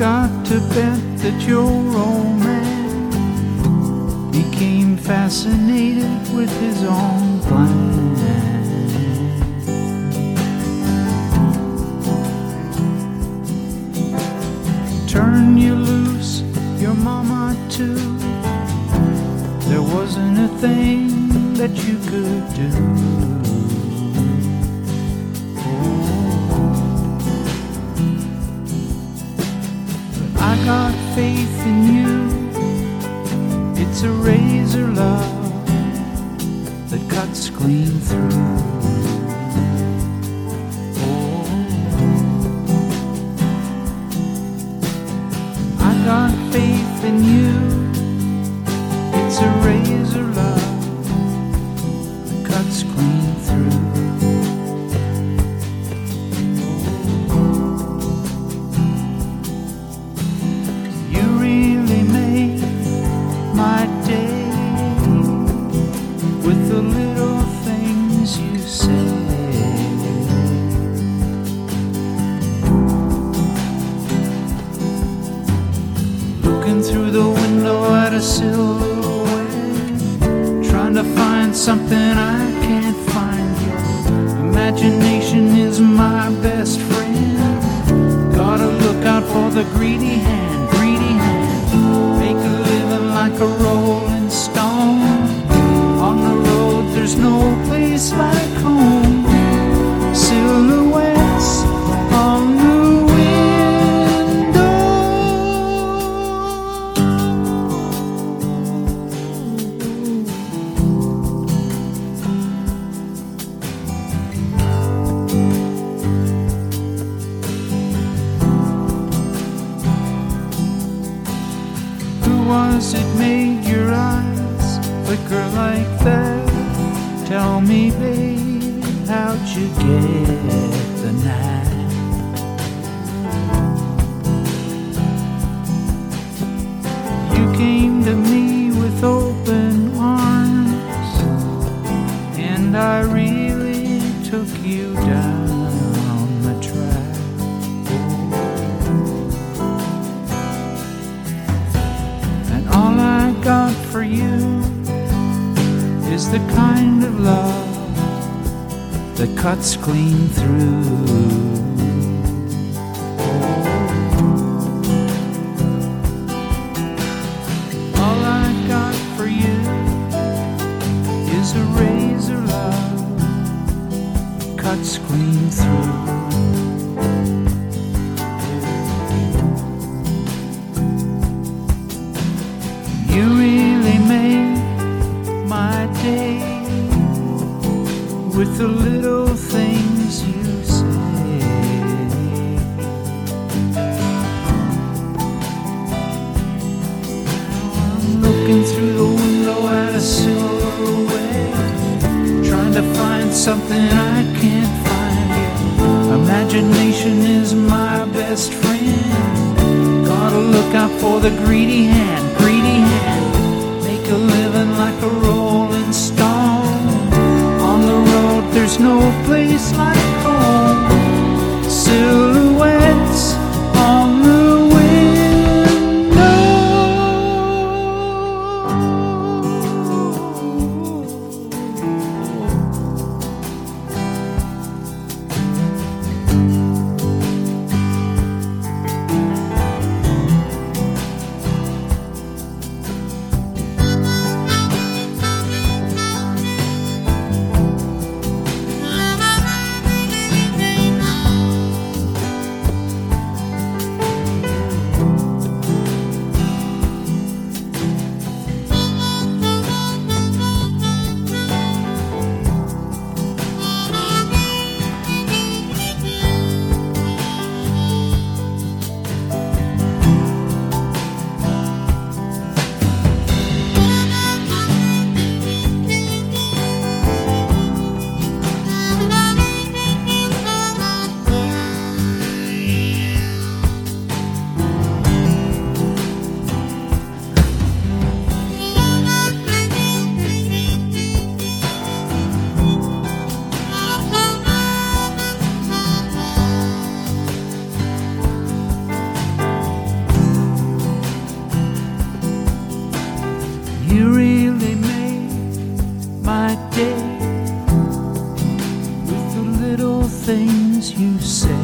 got to bet that your old man became fascinated with his own plan. Turn you loose, your mama too. There wasn't a thing that you could do. I got faith in you. It's a razor love that cuts clean through. Oh, I got faith in you. It's a razor love that cuts clean through. My day with the little things you say. Looking through the window at a silhouette, trying to find something I can't find yet. Imagination is my best friend. Gotta look out for the greedy hand, greedy hand. Make a living like a rolling stone. On the road there's no place like home. Silhouettes on the was it made your eyes flicker like that? Tell me, babe, how'd you get the knack? You came to me with open arms, and I really took you down the track. All I got for you is the kind of love that cuts clean through. All I got for you is a razor love that cuts clean through. You really made my day with the little things you say. I'm looking through the window at a silhouette, trying to find something I can't find yet. Imagination is my best friend. Gotta look out for the greedy hand, greedy hand. Make a living like a rolling stone. On the road there's no place like home. Silhouettes on the you say.